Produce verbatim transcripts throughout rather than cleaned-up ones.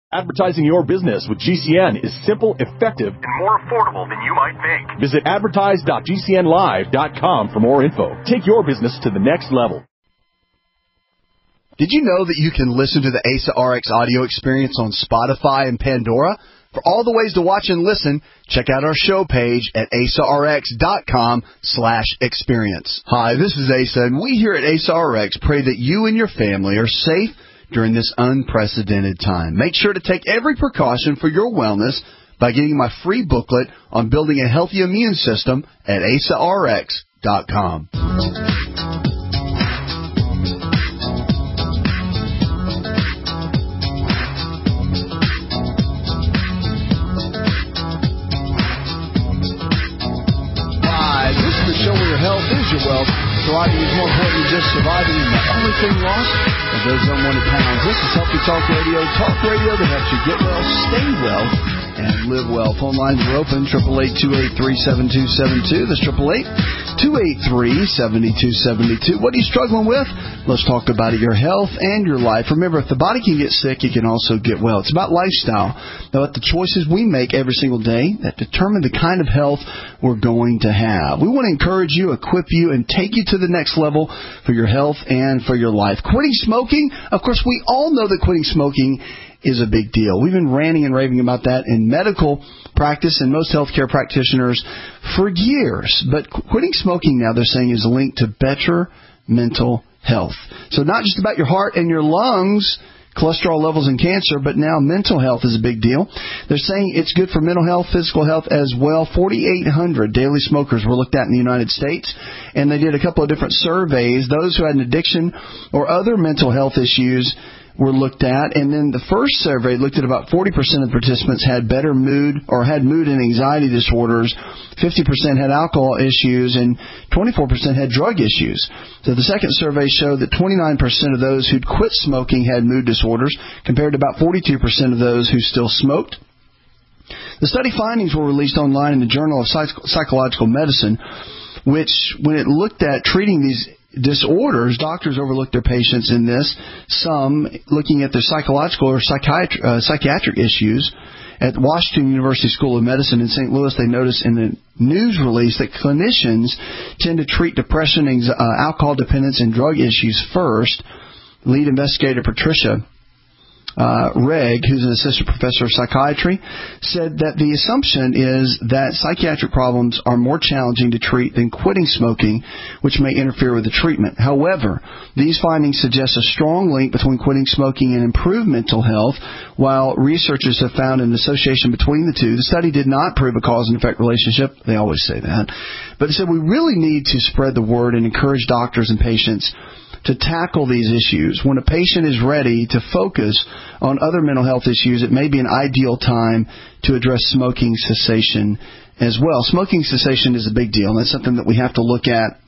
Advertising your business with G C N is simple, effective, and more affordable than you might think. Visit advertise dot g c n live dot com for more info. Take your business to the next level. Did you know that you can listen to the A S A R X audio experience on Spotify and Pandora? For all the ways to watch and listen, check out our show page at asarx.com slash experience. Hi, this is Asa, and we here at A S A R X pray that you and your family are safe during this unprecedented time. Make sure to take every precaution for your wellness by getting my free booklet on building a healthy immune system at asarx dot com. Hi, this is the show where your health is your wealth. Surviving is more important than just surviving, and the only thing lost are those unwanted pounds. This is Healthy Talk Radio, talk radio that helps you get well, stay well, and live well. Phone lines are open, eight eight eight, two eight three, seven two seven two. That's eight eight eight, two eight three, seven two seven two. What are you struggling with? Let's talk about it, your health and your life. Remember, if the body can get sick, it can also get well. It's about lifestyle, about the choices we make every single day that determine the kind of health we're going to have. We want to encourage you, equip you, and take you to the next level for your health and for your life. Quitting smoking, of course, we all know that quitting smoking is a big deal. We've been ranting and raving about that in medical practice and most healthcare practitioners for years. But quitting smoking now, they're saying, is linked to better mental health. So not just about your heart and your lungs, cholesterol levels, and cancer, but now mental health is a big deal. They're saying it's good for mental health, physical health as well. forty-eight hundred daily smokers were looked at in the United States, and they did a couple of different surveys. Those who had an addiction or other mental health issues were looked at, and then the first survey looked at about forty percent of the participants had better mood or had mood and anxiety disorders, fifty percent had alcohol issues, and twenty-four percent had drug issues. So the second survey showed that twenty-nine percent of those who'd quit smoking had mood disorders, compared to about forty-two percent of those who still smoked. The study findings were released online in the Journal of Psych- Psychological Medicine, which, when it looked at treating these disorders, doctors overlooked their patients in this, some looking at their psychological or psychiatric, uh, psychiatric issues. At Washington University School of Medicine in Saint Louis, they noticed in the news release that clinicians tend to treat depression, anxiety, uh, alcohol dependence, and drug issues first. Lead investigator Patricia Uh, Reg, who's an assistant professor of psychiatry, said that the assumption is that psychiatric problems are more challenging to treat than quitting smoking, which may interfere with the treatment. However, these findings suggest a strong link between quitting smoking and improved mental health, while researchers have found an association between the two. The study did not prove a cause and effect relationship. They always say that. But it said we really need to spread the word and encourage doctors and patients to tackle these issues. When a patient is ready to focus on other mental health issues, it may be an ideal time to address smoking cessation as well. Smoking cessation is a big deal, and that's something that we have to look at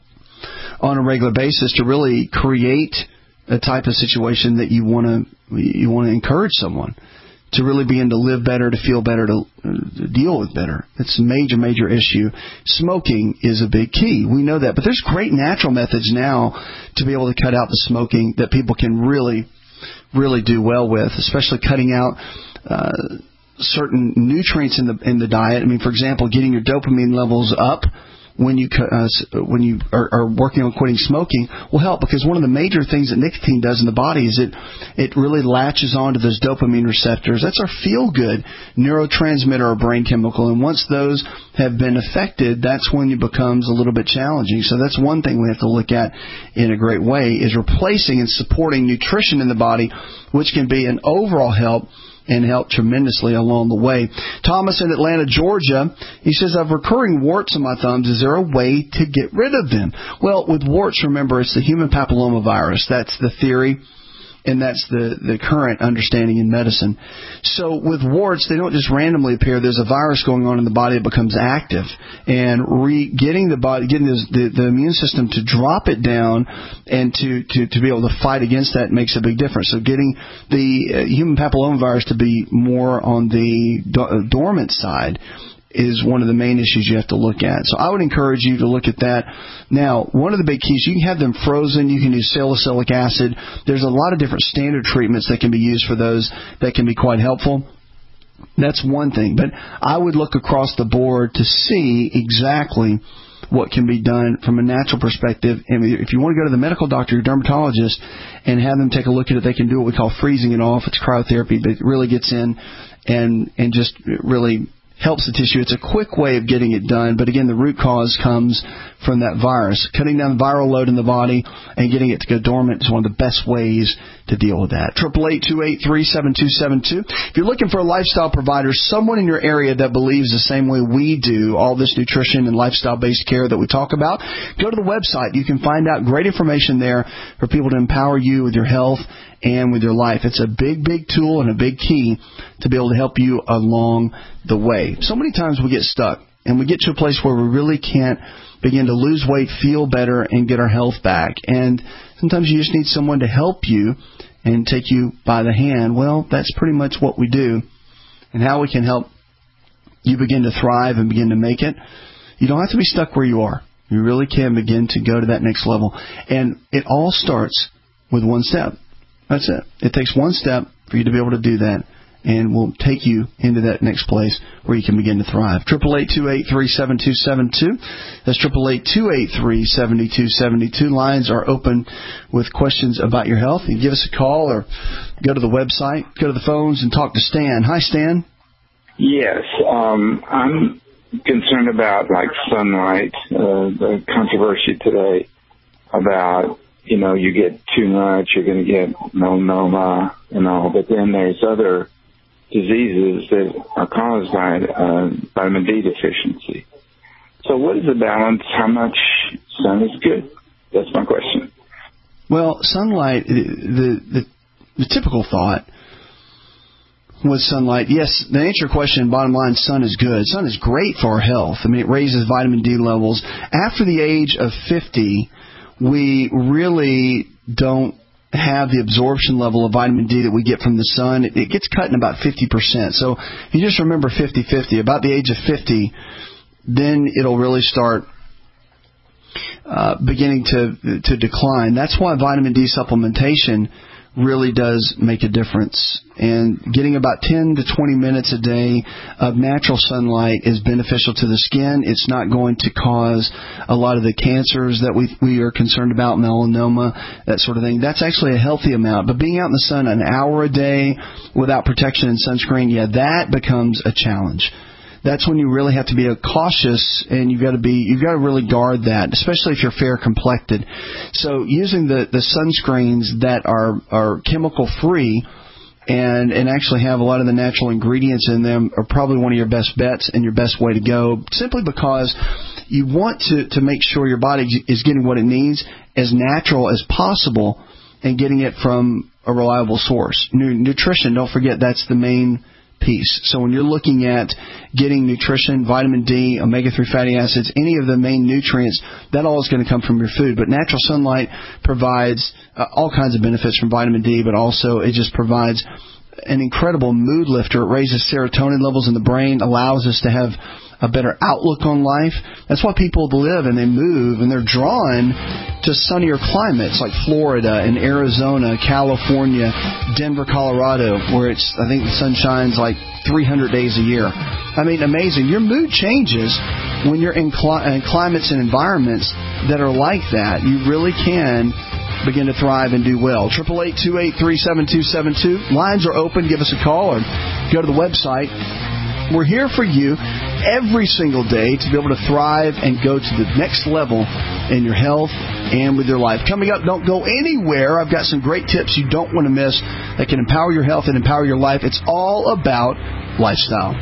on a regular basis to really create a type of situation that you want to you want to encourage someone to really begin to live better, to feel better, to, to deal with better. It's a major, major issue. Smoking is a big key. We know that. But there's great natural methods now to be able to cut out the smoking that people can really, really do well with, especially cutting out uh, certain nutrients in the in the diet. I mean, for example, getting your dopamine levels up when you uh, when you are, are working on quitting smoking will help, because one of the major things that nicotine does in the body is it it really latches onto those dopamine receptors. That's our feel-good neurotransmitter or brain chemical, and once those have been affected, that's when it becomes a little bit challenging. So that's one thing we have to look at in a great way, is replacing and supporting nutrition in the body, which can be an overall help and help tremendously along the way. Thomas in Atlanta, Georgia, he says, I have recurring warts on my thumbs. Is there a way to get rid of them? Well, with warts, remember, it's the human papillomavirus. That's the theory, and that's the, the current understanding in medicine. So with warts, they don't just randomly appear. There's a virus going on in the body that becomes active. And re, getting the body, getting this, the, the immune system to drop it down and to, to, to be able to fight against that makes a big difference. So getting the uh, human papillomavirus to be more on the do, uh, dormant side is one of the main issues you have to look at. So I would encourage you to look at that. Now, one of the big keys, you can have them frozen. You can use salicylic acid. There's a lot of different standard treatments that can be used for those that can be quite helpful. That's one thing. But I would look across the board to see exactly what can be done from a natural perspective. And if you want to go to the medical doctor, your dermatologist, and have them take a look at it, they can do what we call freezing it off. It's cryotherapy, but it really gets in and, and just really helps the tissue. It's a quick way of getting it done, but again, the root cause comes from that virus. Cutting down the viral load in the body and getting it to go dormant is one of the best ways to deal with that. eight eight eight, two eight three, seven two seven two. If you're looking for a lifestyle provider, someone in your area that believes the same way we do, all this nutrition and lifestyle-based care that we talk about, go to the website. You can find out great information there for people to empower you with your health and with your life. It's a big, big tool and a big key to be able to help you along the way. So many times we get stuck and we get to a place where we really can't begin to lose weight, feel better, and get our health back. And sometimes you just need someone to help you and take you by the hand. Well, that's pretty much what we do. And how we can help you begin to thrive and begin to make it. You don't have to be stuck where you are. You really can begin to go to that next level. And it all starts with one step. That's it. It takes one step for you to be able to do that, and will take you into that next place where you can begin to thrive. eight eight eight, two eight three, seven two seven two. That's eight eight eight, two eight three, seven two seven two. Lines are open with questions about your health. You give us a call or go to the website, go to the phones, and talk to Stan. Hi, Stan. Yes. Um, I'm concerned about, like, sunlight, uh, the controversy today about, you know, you get too much, you're going to get melanoma and all, but then there's other diseases that are caused by uh, vitamin D deficiency. So what is the balance? How much sun is good? That's my question. Well, sunlight, the, the, the typical thought with sunlight, yes, the answer to your question, bottom line, sun is good. Sun is great for our health. I mean, it raises vitamin D levels. After the age of fifty, we really don't have the absorption level of vitamin D that we get from the sun. It, it gets cut in about fifty percent. So you just remember fifty fifty. About the age of fifty, then it'll really start uh, beginning to to decline. That's why vitamin D supplementation really does make a difference. And getting about ten to twenty minutes a day of natural sunlight is beneficial to the skin. It's not going to cause a lot of the cancers that we we are concerned about, melanoma, that sort of thing. That's actually a healthy amount. But being out in the sun an hour a day without protection and sunscreen, yeah, that becomes a challenge. That's when you really have to be cautious, and you've got to be you've got to really guard that, especially if you're fair complected. So using the, the sunscreens that are are chemical free and and actually have a lot of the natural ingredients in them are probably one of your best bets and your best way to go, simply because you want to, to make sure your body is getting what it needs as natural as possible and getting it from a reliable source. Nutrition, don't forget, that's the main piece. So when you're looking at getting nutrition, vitamin D, omega three fatty acids, any of the main nutrients, that all is going to come from your food. But natural sunlight provides uh, all kinds of benefits from vitamin D, but also it just provides an incredible mood lifter. It raises serotonin levels in the brain, allows us to have a better outlook on life. That's why people live and they move and they're drawn to sunnier climates like Florida and Arizona, California, Denver, Colorado, where it's, I think the sun shines like three hundred days a year. I mean, amazing. Your mood changes when you're in, cli- in climates and environments that are like that. You really can begin to thrive and do well. eight eight eight, two eight three, seven two seven two. Lines are open. Give us a call or go to the website. We're here for you every single day to be able to thrive and go to the next level in your health and with your life. Coming up, don't go anywhere. I've got some great tips you don't want to miss that can empower your health and empower your life. It's all about lifestyle.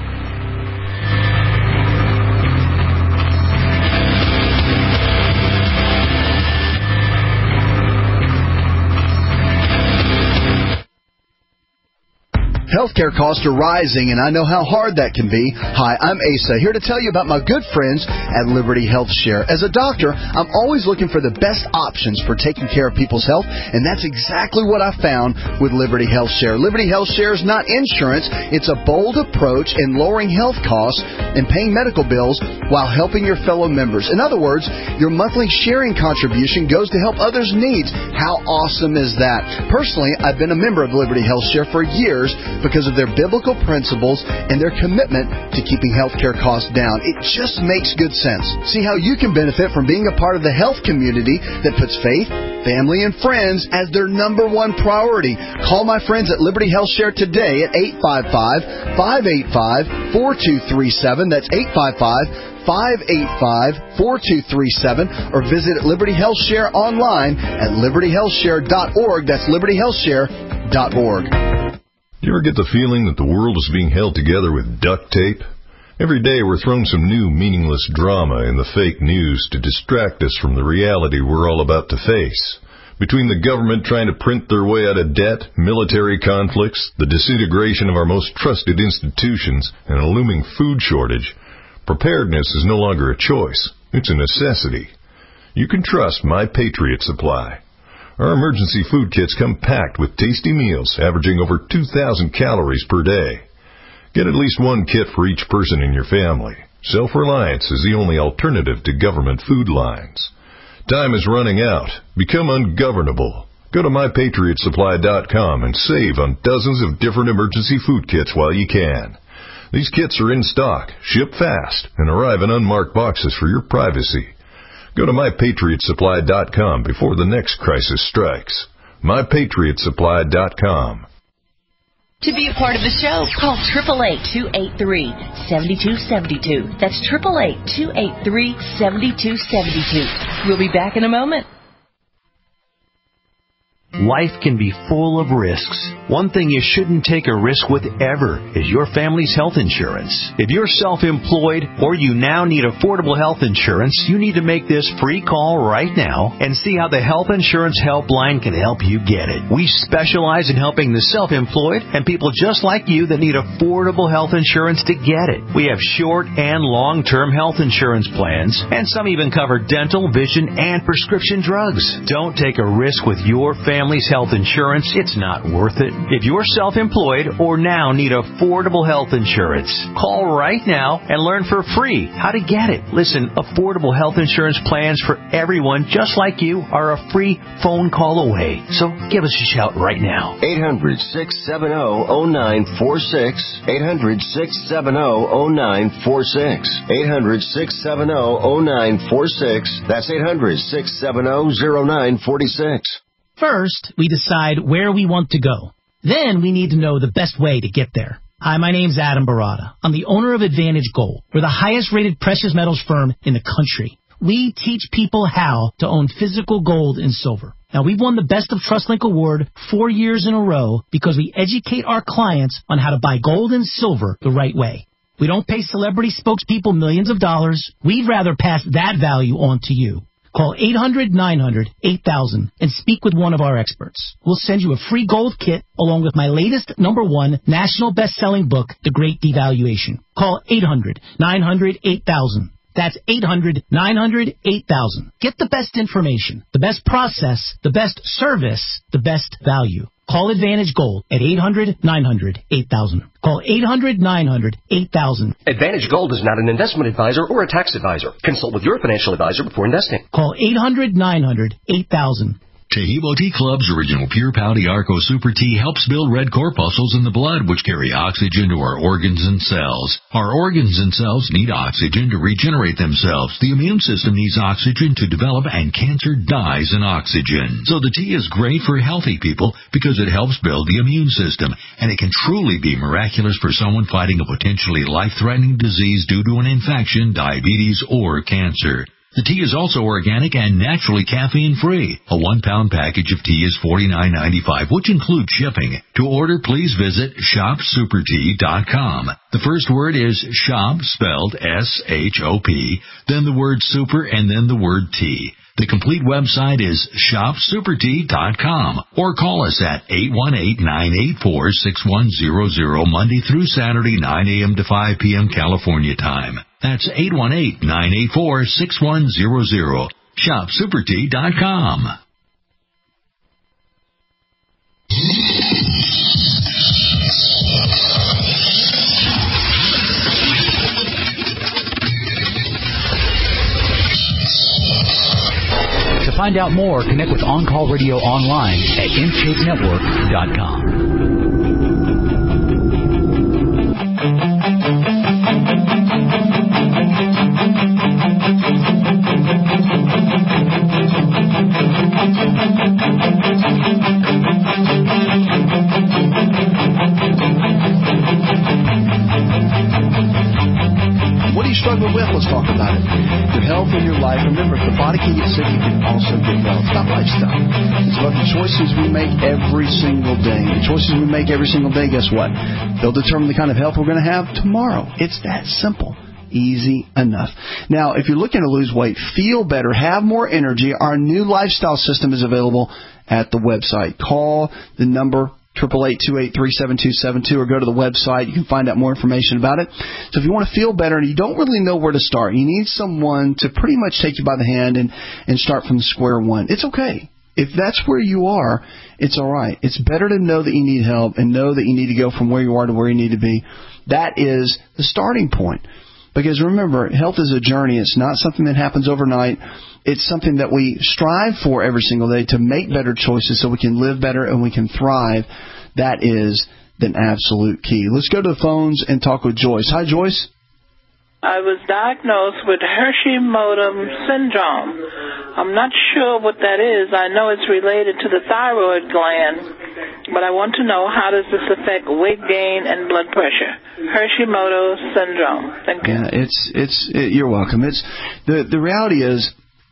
Healthcare costs are rising, and I know how hard that can be. Hi, I'm Asa, here to tell you about my good friends at Liberty Health Share. As a doctor, I'm always looking for the best options for taking care of people's health, and that's exactly what I found with Liberty Health Share. Liberty Health Share is not insurance. It's a bold approach in lowering health costs and paying medical bills while helping your fellow members. In other words, your monthly sharing contribution goes to help others' needs. How awesome is that? Personally, I've been a member of Liberty Health Share for years because of their biblical principles and their commitment to keeping healthcare costs down. It just makes good sense. See how you can benefit from being a part of the health community that puts faith, family, and friends as their number one priority. Call my friends at Liberty Health Share today at eight five five, five eight five, four two three seven. That's eight five five, five eight five, four two three seven, or visit Liberty Health Share online at liberty health share dot org. That's liberty health share dot org. Do you ever get the feeling that the world is being held together with duct tape? Every day we're thrown some new meaningless drama in the fake news to distract us from the reality we're all about to face. Between the government trying to print their way out of debt, military conflicts, the disintegration of our most trusted institutions, and a looming food shortage, preparedness is no longer a choice. It's a necessity. You can trust My Patriot Supply. Our emergency food kits come packed with tasty meals, averaging over two thousand calories per day. Get at least one kit for each person in your family. Self-reliance is the only alternative to government food lines. Time is running out. Become ungovernable. Go to my patriot supply dot com and save on dozens of different emergency food kits while you can. These kits are in stock, ship fast, and arrive in unmarked boxes for your privacy. Go to my patriot supply dot com before the next crisis strikes. my patriot supply dot com. To be a part of the show, call eight eight eight, two eight three, seven two seven two. That's eight eight eight, two eight three, seven two seven two. We'll be back in a moment. Life can be full of risks. One thing you shouldn't take a risk with ever is your family's health insurance. If you're self-employed or you now need affordable health insurance, you need to make this free call right now and see how the Health Insurance Helpline can help you get it. We specialize in helping the self-employed and people just like you that need affordable health insurance to get it. We have short and long-term health insurance plans, and some even cover dental, vision, and prescription drugs. Don't take a risk with your family. Family's health insurance, it's not worth it. If you're self-employed or now need affordable health insurance, call right now and learn for free how to get it. Listen, affordable health insurance plans for everyone just like you are a free phone call away. So give us a shout right now. eight hundred, six seven zero, zero nine four six. eight hundred, six seven zero, zero nine four six. eight hundred, six seven zero, zero nine four six. That's eight hundred, six seven zero, zero nine four six. First, we decide where we want to go. Then we need to know the best way to get there. Hi, my name's Adam Barada. I'm the owner of Advantage Gold. We're the highest-rated precious metals firm in the country. We teach people how to own physical gold and silver. Now, we've won the Best of TrustLink Award four years in a row because we educate our clients on how to buy gold and silver the right way. We don't pay celebrity spokespeople millions of dollars. We'd rather pass that value on to you. Call eight hundred, nine hundred, eight thousand and speak with one of our experts. We'll send you a free gold kit along with my latest number one national best-selling book, The Great Devaluation. Call eight hundred, nine hundred, eight thousand. That's eight hundred, nine hundred, eight thousand. Get the best information, the best process, the best service, the best value. Call Advantage Gold at eight hundred, nine hundred, eight thousand. Call eight hundred, nine hundred, eight thousand. Advantage Gold is not an investment advisor or a tax advisor. Consult with your financial advisor before investing. Call eight hundred, nine hundred, eight thousand. Taheebo Tea Club's original Pure Pouty Arco Super Tea helps build red corpuscles in the blood, which carry oxygen to our organs and cells. Our organs and cells need oxygen to regenerate themselves. The immune system needs oxygen to develop, and cancer dies in oxygen. So the tea is great for healthy people because it helps build the immune system, and it can truly be miraculous for someone fighting a potentially life-threatening disease due to an infection, diabetes, or cancer. The tea is also organic and naturally caffeine-free. A one-pound package of tea is forty-nine ninety-five, which includes shipping. To order, please visit shop super tea dot com. The first word is shop, spelled S H O P, then the word super, and then the word tea. The complete website is shop super tea dot com or call us at eight one eight, nine eight four, six one zero zero Monday through Saturday, nine a.m. to five p.m. California time. That's eight one eight, nine eight four, six one zero zero. shop super tea dot com. To find out more, connect with On Call Radio online at in shape network dot com. What are you struggling with? Let's talk about it. Your health and your life. Remember, if the body can get sick, you can also get well. It's not lifestyle. It's about the choices we make every single day. The choices we make every single day, guess what? They'll determine the kind of health we're going to have tomorrow. It's that simple. Easy enough. Now, if you're looking to lose weight, feel better, have more energy, our new lifestyle system is available at the website. Call the number eight eight eight, two eight three, seven two seven two or go to the website. You can find out more information about it. So if you want to feel better and you don't really know where to start, you need someone to pretty much take you by the hand and, and start from square one. It's okay. If that's where you are, it's all right. It's better to know that you need help and know that you need to go from where you are to where you need to be. That is the starting point. Because remember, health is a journey. It's not something that happens overnight. It's something that we strive for every single day to make better choices so we can live better and we can thrive. That is the absolute key. Let's go to the phones and talk with Joyce. Hi, Joyce. I was diagnosed with Hashimoto syndrome. I'm not sure what that is. I know it's related to the thyroid gland, but I want to know, how does this affect weight gain and blood pressure? Hashimoto syndrome. Thank you. Yeah, it's it's it, you're welcome. It's the the reality is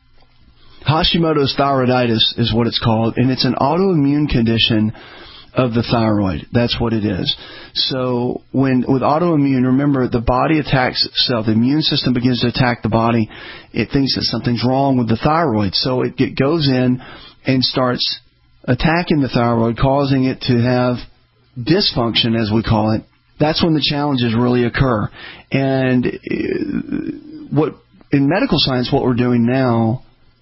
Hashimoto's thyroiditis is what it's called, and it's an autoimmune condition of the thyroid. That's what it is. So when with autoimmune, remember, the body attacks itself. The immune system begins to attack the body. It thinks that something's wrong with the thyroid. So it, it goes in and starts attacking the thyroid, causing it to have dysfunction, as we call it. That's when the challenges really occur. And what in medical science, what we're doing now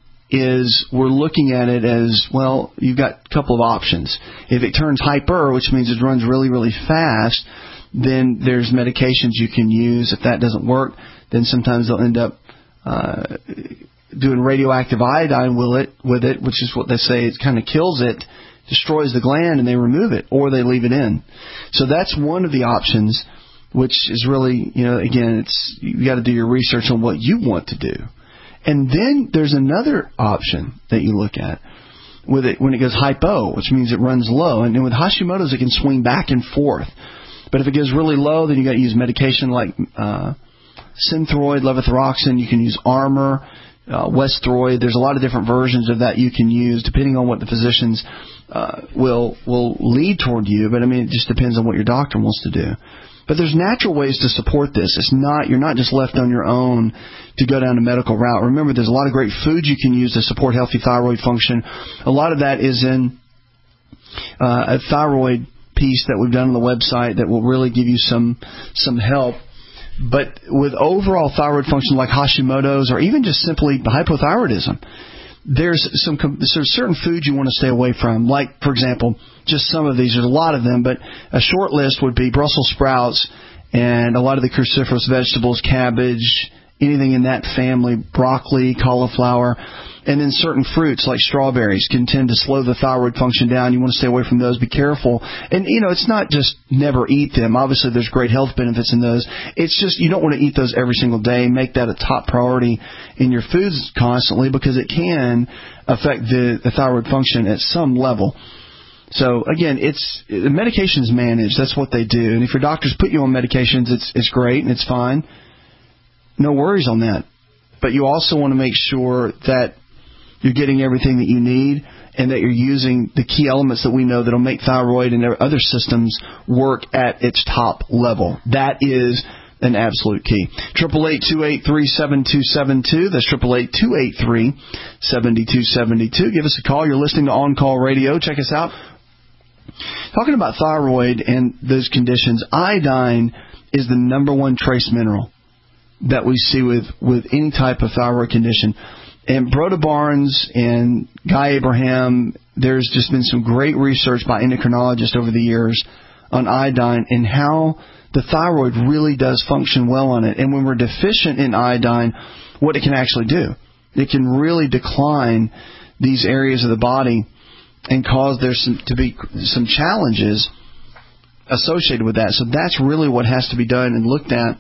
is we're looking at it as, well, you've got a couple of options. If it turns hyper, which means it runs really, really fast, then there's medications you can use. If that doesn't work, then sometimes they'll end up uh, doing radioactive iodine with it, with it, which is what they say, it kind of kills it, destroys the gland, and they remove it, or they leave it in. So that's one of the options, which is really, you know, again, it's you got to do your research on what you want to do. And then there's another option that you look at with it when it goes hypo, which means it runs low. And then with Hashimoto's, it can swing back and forth. But if it goes really low, then you got to use medication like uh, Synthroid, levothyroxine. You can use Armour, uh, Westroid. There's a lot of different versions of that you can use, depending on what the physicians uh, will will lead toward you. But I mean, it just depends on what your doctor wants to do. But there's natural ways to support this. It's not you're not just left on your own to go down a medical route. Remember, there's a lot of great foods you can use to support healthy thyroid function. A lot of that is in uh, a thyroid piece that we've done on the website that will really give you some some help. But with overall thyroid function like Hashimoto's or even just simply hypothyroidism, there's some there's certain foods you want to stay away from. Like, for example, just some of these. There's a lot of them, but a short list would be Brussels sprouts and a lot of the cruciferous vegetables, cabbage, anything in that family, broccoli, cauliflower, and then certain fruits like strawberries can tend to slow the thyroid function down. You want to stay away from those. Be careful. And, you know, it's not just never eat them. Obviously, there's great health benefits in those. It's just you don't want to eat those every single day. Make that a top priority in your foods constantly because it can affect the, the thyroid function at some level. So, again, it's the medication's managed. That's what they do. And if your doctors put you on medications, it's it's great and it's fine. No worries on that. But you also want to make sure that you're getting everything that you need and that you're using the key elements that we know that will make thyroid and other systems work at its top level. That is an absolute key. Triple eight two eight three seven two seven two. That's triple eight two eight three seven two seven two. Give us a call. You're listening to On Call Radio. Check us out. Talking about thyroid and those conditions, iodine is the number one trace mineral that we see with, with any type of thyroid condition. And Broda Barnes and Guy Abraham, there's just been some great research by endocrinologists over the years on iodine and how the thyroid really does function well on it. And when we're deficient in iodine, what it can actually do, it can really decline these areas of the body and cause there some, to be some challenges associated with that. So that's really what has to be done and looked at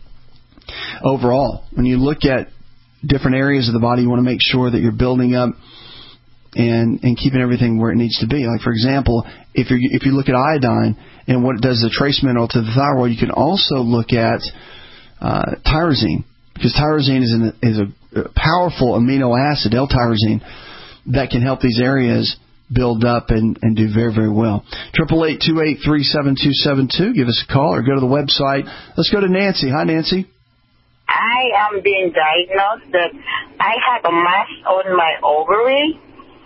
overall. When you look at different areas of the body, you want to make sure that you're building up and, and keeping everything where it needs to be. Like, for example, if you if you look at iodine and what it does as a trace mineral to the thyroid, you can also look at uh, tyrosine, because tyrosine is, an, is a powerful amino acid, L-tyrosine, that can help these areas build up and, and do very, very well. triple eight two eight three seven two seven two. Give us a call or go to the website. Let's go to Nancy. Hi, Nancy. I am being diagnosed that I have a mass on my ovary,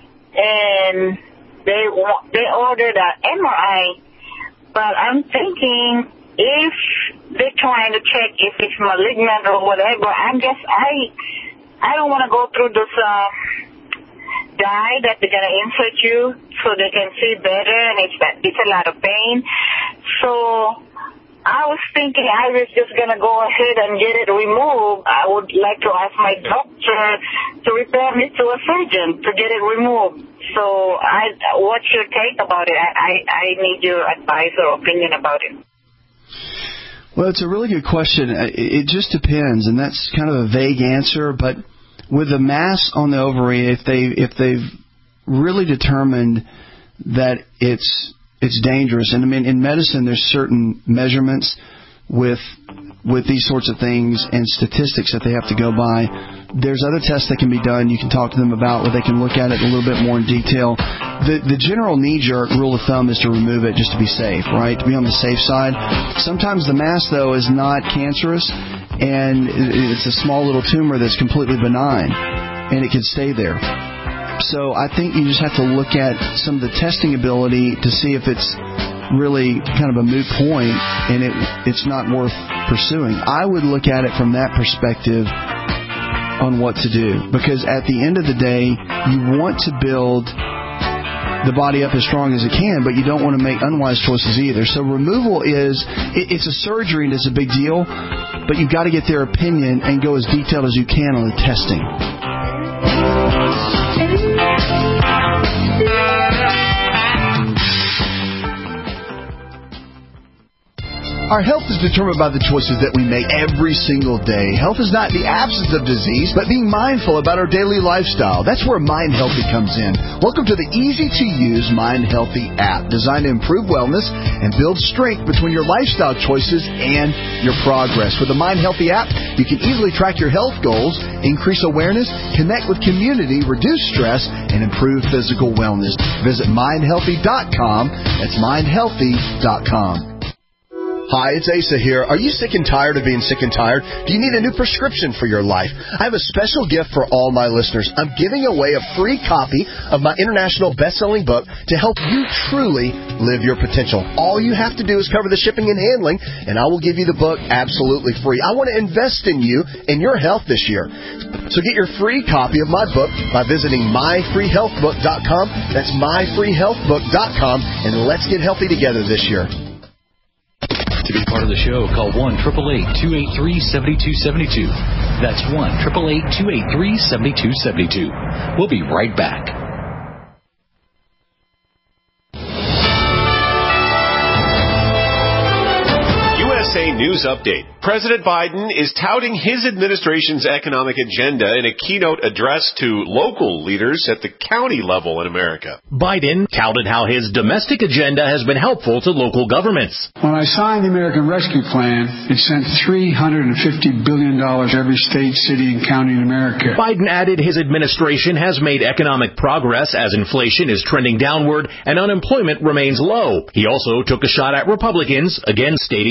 and they they ordered an M R I, but I'm thinking if they're trying to check if it's malignant or whatever, I'm just, I I don't want to go through this uh, dye that they're going to insert you so they can see better, and it's, it's a lot of pain. So I was thinking I was just going to go ahead and get it removed. I would like to ask my doctor to refer me to a surgeon to get it removed. So I, what's your take about it? I, I, I need your advice or opinion about it. Well, it's a really good question. It just depends, and that's kind of a vague answer. But with the mass on the ovary, if they if they've really determined that it's it's dangerous, and I mean in medicine there's certain measurements with with these sorts of things and statistics that they have to go by. There's other tests that can be done. You can talk to them about where they can look at it a little bit more in detail. The the general knee-jerk rule of thumb is to remove it just to be safe, right? To be on the safe side. Sometimes the mass, though, is not cancerous, and it's a small little tumor that's completely benign, and it can stay there. So I think you just have to look at some of the testing ability to see if it's really kind of a moot point and it it's not worth pursuing. I would look at it from that perspective on what to do, because at the end of the day, you want to build the body up as strong as it can, but you don't want to make unwise choices either. So removal is, it, it's a surgery and it's a big deal, but you've got to get their opinion and go as detailed as you can on the testing. Our health is determined by the choices that we make every single day. Health is not the absence of disease, but being mindful about our daily lifestyle. That's where Mind Healthy comes in. Welcome to the easy-to-use Mind Healthy app, designed to improve wellness and build strength between your lifestyle choices and your progress. With the Mind Healthy app, you can easily track your health goals, increase awareness, connect with community, reduce stress, and improve physical wellness. Visit mind healthy dot com. That's mind healthy dot com. Hi, it's Asa here. Are you sick and tired of being sick and tired? Do you need a new prescription for your life? I have a special gift for all my listeners. I'm giving away a free copy of my international best-selling book to help you truly live your potential. All you have to do is cover the shipping and handling, and I will give you the book absolutely free. I want to invest in you and your health this year. So get your free copy of my book by visiting my free health book dot com. That's my free health book dot com, and let's get healthy together this year. To be part of the show, call one eight eight eight, two eight three, seven two seven two. That's one eight eight eight, two eight three, seven two seven two. We'll be right back. U S A News Update. President Biden is touting his administration's economic agenda in a keynote address to local leaders at the county level in America. Biden touted how his domestic agenda has been helpful to local governments. When I signed the American Rescue Plan, it sent three hundred fifty billion dollars to every state, city, and county in America. Biden added his administration has made economic progress as inflation is trending downward and unemployment remains low. He also took a shot at Republicans, again stating they want to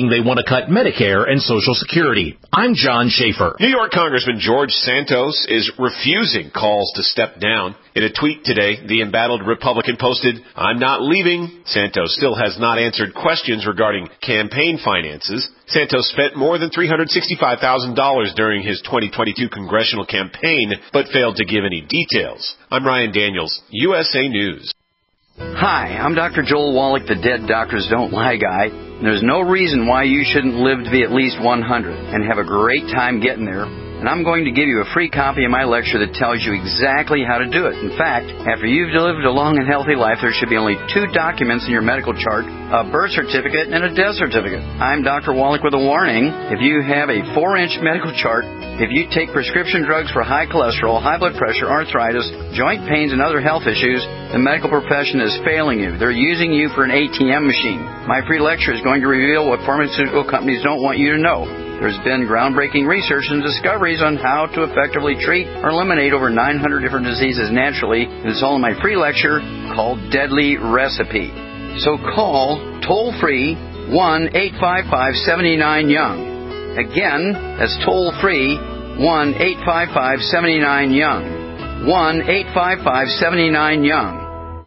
cut Medicare and Social Security. I'm John Schaefer. New York Congressman George Santos is refusing calls to step down. In a tweet today, the embattled Republican posted, "I'm not leaving." Santos still has not answered questions regarding campaign finances. Santos spent more than three hundred sixty-five thousand dollars during his twenty twenty-two congressional campaign, but failed to give any details. I'm Ryan Daniels, U S A News. Hi, I'm Doctor Joel Wallach, the Dead Doctors Don't Lie guy. There's no reason why you shouldn't live to be at least one hundred and have a great time getting there. And I'm going to give you a free copy of my lecture that tells you exactly how to do it. In fact, after you've lived a long and healthy life, there should be only two documents in your medical chart, a birth certificate and a death certificate. I'm Doctor Wallach with a warning. If you have a four-inch medical chart, if you take prescription drugs for high cholesterol, high blood pressure, arthritis, joint pains, and other health issues, the medical profession is failing you. They're using you for an A T M machine. My free lecture is going to reveal what pharmaceutical companies don't want you to know. There's been groundbreaking research and discoveries on how to effectively treat or eliminate over nine hundred different diseases naturally. It's all in my free lecture called Deadly Recipe. So call toll-free one eight five five, seven nine, young. Again, that's toll-free one eight five five, seven nine, young. one eight five five, seven nine, young.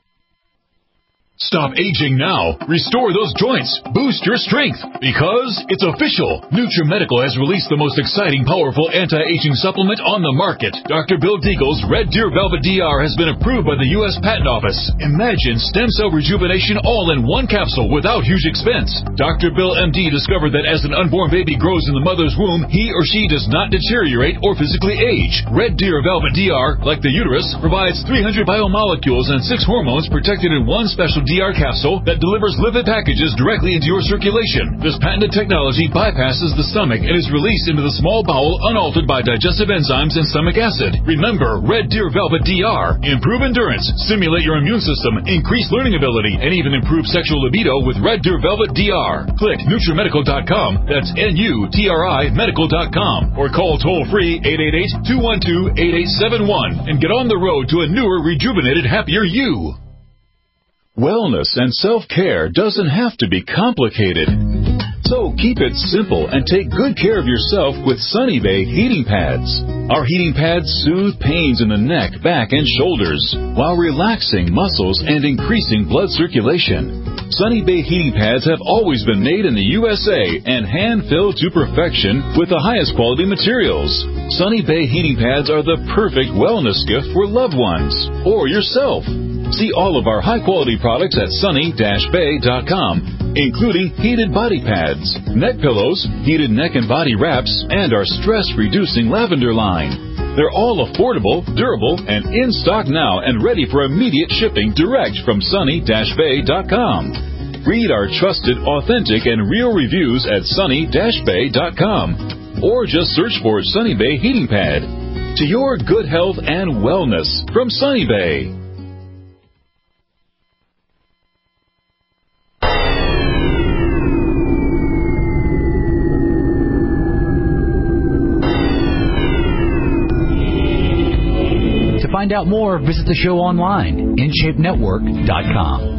Stop aging now. Restore those joints. Boost your strength. Because it's official. NutriMedical has released the most exciting, powerful anti-aging supplement on the market. Doctor Bill Deagle's Red Deer Velvet D R has been approved by the U S Patent Office. Imagine stem cell rejuvenation all in one capsule without huge expense. Doctor Bill M D discovered that as an unborn baby grows in the mother's womb, he or she does not deteriorate or physically age. Red Deer Velvet D R, like the uterus, provides three hundred biomolecules and six hormones protected in one special D R capsule that delivers lipid packages directly into your circulation. This patented technology bypasses the stomach and is released into the small bowel unaltered by digestive enzymes and stomach acid. Remember, Red Deer Velvet D R. Improve endurance, stimulate your immune system, increase learning ability, and even improve sexual libido with Red Deer Velvet D R. Click NutriMedical dot com, that's N U T R I medical dot com, or call toll-free eight eight eight, two one two, eight eight seven one and get on the road to a newer, rejuvenated, happier you. Wellness and self-care doesn't have to be complicated. So keep it simple and take good care of yourself with Sunny Bay heating pads. Our heating pads soothe pains in the neck, back, and shoulders while relaxing muscles and increasing blood circulation. Sunny Bay heating pads have always been made in the U S A and hand-filled to perfection with the highest quality materials. Sunny Bay heating pads are the perfect wellness gift for loved ones or yourself. See all of our high-quality products at sunny dash bay dot com, including heated body pads, neck pillows, heated neck and body wraps, and our stress-reducing lavender line. They're all affordable, durable, and in stock now and ready for immediate shipping direct from sunny dash bay dot com. Read our trusted, authentic, and real reviews at sunny dash bay dot com, or just search for Sunny Bay Heating Pad. To your good health and wellness from Sunny Bay. To find out more, visit the show online, in shape network dot com.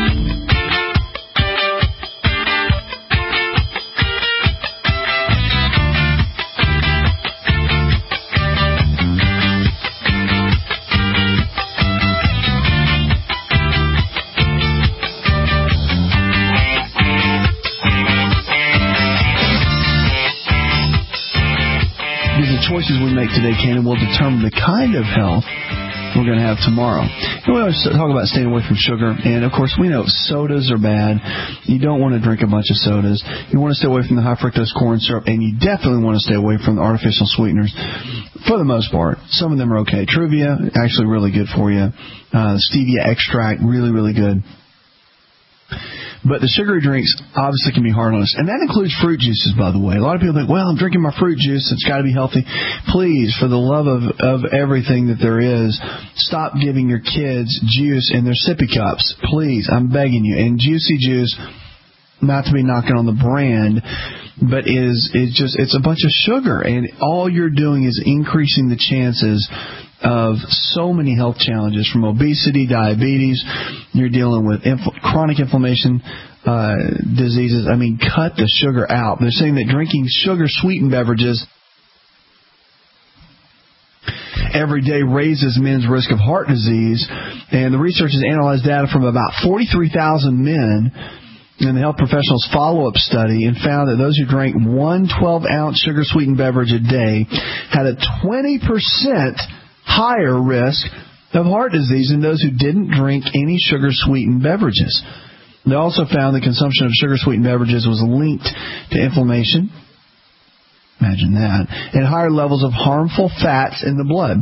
Choices we make today, Cannon, will determine the kind of health we're going to have tomorrow. And we always talk about staying away from sugar, and of course we know sodas are bad. You don't want to drink a bunch of sodas. You want to stay away from the high fructose corn syrup, and you definitely want to stay away from the artificial sweeteners. For the most part, some of them are okay. Truvia, actually really good for you. Uh, stevia extract, really, really good. But the sugary drinks obviously can be hard on us. And that includes fruit juices, by the way. A lot of people think, well, I'm drinking my fruit juice. It's got to be healthy. Please, for the love of, of everything that there is, stop giving your kids juice in their sippy cups. Please, I'm begging you. And Juicy Juice, not to be knocking on the brand, but is it's just it's a bunch of sugar. And all you're doing is increasing the chances of so many health challenges, from obesity, diabetes. You're dealing with inf- chronic inflammation, uh, diseases. I mean, cut the sugar out. They're saying that drinking sugar-sweetened beverages every day raises men's risk of heart disease. And the researchers analyzed data from about forty-three thousand men in the Health Professionals follow-up study and found that those who drank one twelve-ounce sugar-sweetened beverage a day had a twenty percent higher risk of heart disease than those who didn't drink any sugar-sweetened beverages. They also found the consumption of sugar-sweetened beverages was linked to inflammation, imagine that, and higher levels of harmful fats in the blood.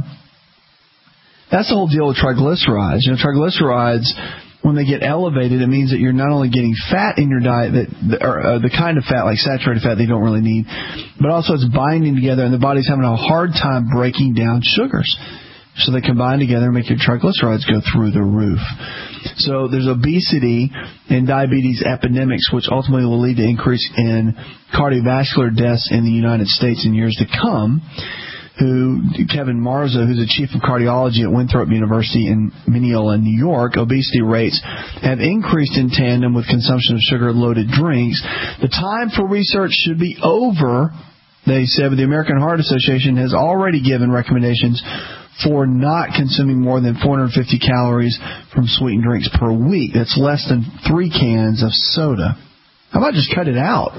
That's the whole deal with triglycerides. You know, triglycerides, when they get elevated, it means that you're not only getting fat in your diet, that or uh, the kind of fat, like saturated fat, that you don't really need, but also it's binding together, and the body's having a hard time breaking down sugars. So they combine together and make your triglycerides go through the roof. So there's obesity and diabetes epidemics, which ultimately will lead to increase in cardiovascular deaths in the United States in years to come. Who Kevin Marza, who's the chief of cardiology at Winthrop University in Mineola, New York, obesity rates have increased in tandem with consumption of sugar-loaded drinks. The time for research should be over, they said, but the American Heart Association has already given recommendations for not consuming more than four hundred fifty calories from sweetened drinks per week. That's less than three cans of soda. How about just cut it out?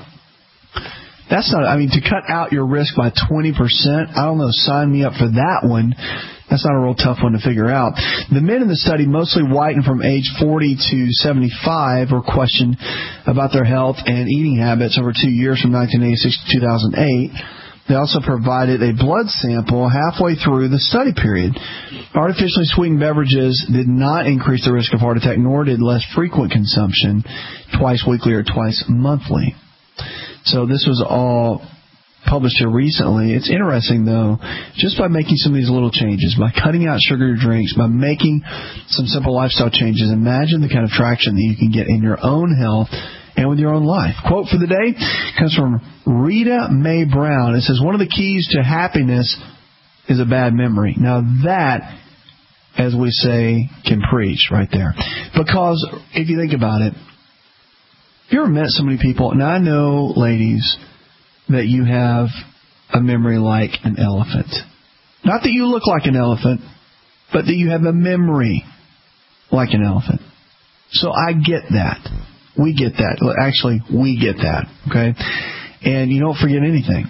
That's not, I mean, to cut out your risk by twenty percent, I don't know, sign me up for that one. That's not a real tough one to figure out. The men in the study, mostly white and from age forty to seventy-five, were questioned about their health and eating habits over two years from nineteen eighty-six to two thousand eight. They also provided a blood sample halfway through the study period. Artificially sweetened beverages did not increase the risk of heart attack, nor did less frequent consumption, twice weekly or twice monthly. So this was all published here recently. It's interesting, though, just by making some of these little changes, by cutting out sugary drinks, by making some simple lifestyle changes, imagine the kind of traction that you can get in your own health and with your own life. Quote for the day comes from Rita Mae Brown. It says, one of the keys to happiness is a bad memory. Now that, as we say, can preach right there. Because if you think about it, have you ever met so many people? And I know, ladies, that you have a memory like an elephant. Not that you look like an elephant, but that you have a memory like an elephant. So I get that. We get that. Actually, we get that. Okay? And you don't forget anything.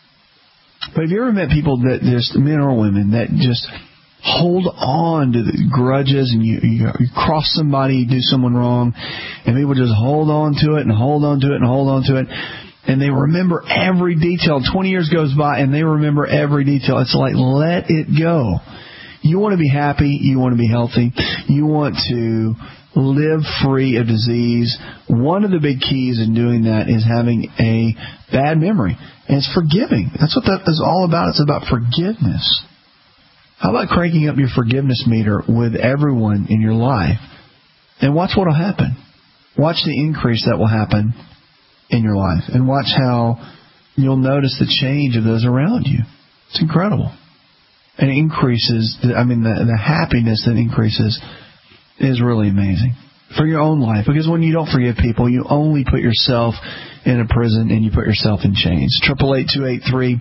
But have you ever met people that just, men or women, that just hold on to the grudges, and you, you, you cross somebody, you do someone wrong, and people just hold on to it and hold on to it and hold on to it, and they remember every detail. twenty years goes by, and they remember every detail. It's like, let it go. You want to be happy. You want to be healthy. You want to live free of disease. One of the big keys in doing that is having a bad memory, and it's forgiving. That's what that is all about. It's about forgiveness. How about cranking up your forgiveness meter with everyone in your life? And watch what will happen. Watch the increase that will happen in your life. And watch how you'll notice the change of those around you. It's incredible. And it increases, I mean, the, the happiness that increases is really amazing. For your own life. Because when you don't forgive people, you only put yourself in a prison and you put yourself in chains. eight eight eight, two eight three,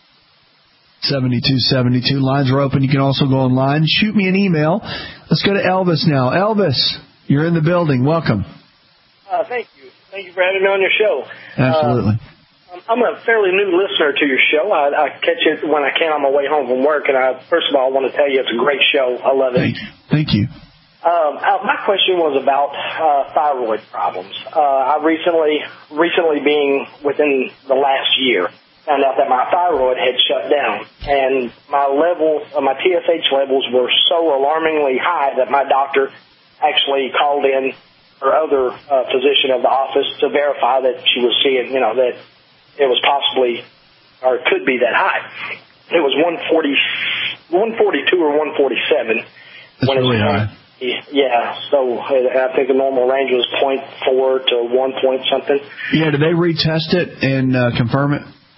seven two seven two. Lines are open. You can also go online. Shoot me an email. Let's go to Elvis now. Elvis, you're in the building. Welcome. Uh, thank you. Thank you for having me on your show. Absolutely. Uh, I'm a fairly new listener to your show. I, I catch it when I can on my way home from work. And I, first of all, I want to tell you it's a great show. I love it. Thank you. Thank you. Um, uh, my question was about uh, thyroid problems. Uh, I recently, recently being within the last year, found out that my thyroid had shut down, and my level, uh, my T S H levels were so alarmingly high that my doctor actually called in her other uh, physician of the office to verify that she was seeing, you know, that it was possibly or could be that high. It was one forty, one forty-two or one forty-seven. That's when really high. Yeah, so I think the normal range was point four to one point something. Yeah, did they retest it and uh, confirm it? Well,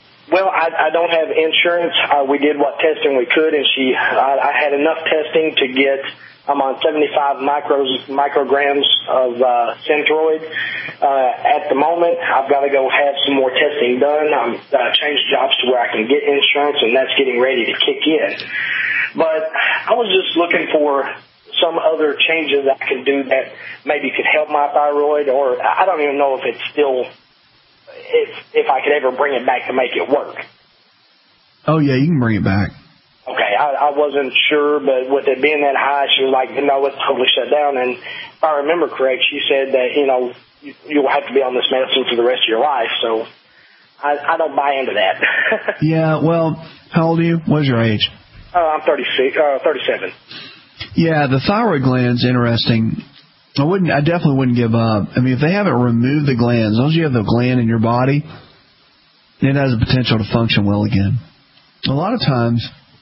Well, I, I don't have insurance. Uh, we did what testing we could, and she, I, I had enough testing to get. I'm on seventy-five micros, micrograms of uh, Synthroid. Uh, at the moment, I've got to go have some more testing done. I'm uh, changed jobs to where I can get insurance, and that's getting ready to kick in. But I was just looking for some other changes I could do that maybe could help my thyroid, or I don't even know if it's still, if if I could ever bring it back to make it work. Oh, yeah, you can bring it back. Okay, I, I wasn't sure, but with it being that high, she was like, no, it's totally shut down. And if I remember correct, she said that, you know, you, you'll have to be on this medicine for the rest of your life. So I, I don't buy into that. Yeah, well, how old are you? What is your age? Uh, I'm thirty-six, uh, thirty-seven. Yeah, the thyroid gland's interesting. I wouldn't. I definitely wouldn't give up. I mean, if they haven't removed the gland, as long as you have the gland in your body, it has the potential to function well again. A lot of times